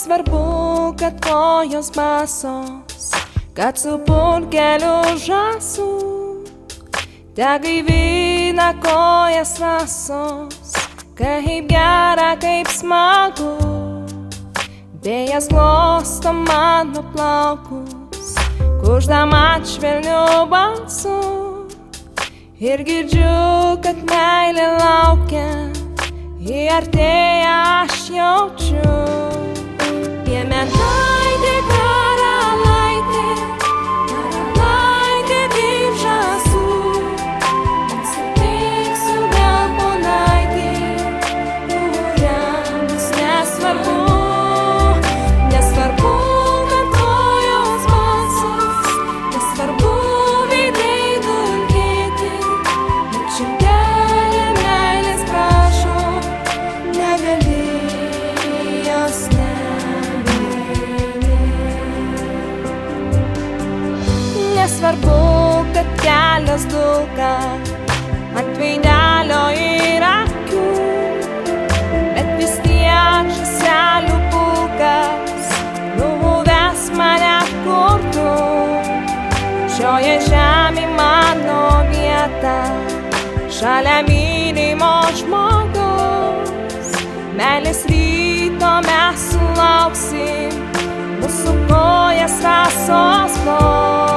Nesvarbu, kad kojos basos, kad su purkeliu žąsų, tegaivina kojas rasos, kaip gera, kaip smagu. Vėjas glosto mano plaukus, kuždama švelniu balsu, ir girdžiu, kad meilė laukia, ji artėja, aš jaučiu. Piemenaitė, karalaitė, karalaitė kaip žąsų, nesutiksiu vėl ponaitė, kuriam bus nesvarbu. Nesvarbu, kad kojos balsas, nesvarbu veidai dulkėti, bet šimtelė meilės prašo, negali jos Nesvarbu, kad kelias dulka ant veidelio ir akių, bet vis tiek žąselių pulkas nuves mane kur tu. Šioje žemėje mano vieta, šalia mylimo žmogaus. Meilės ryto mes sulauksim, mūsų kojas rasos kol.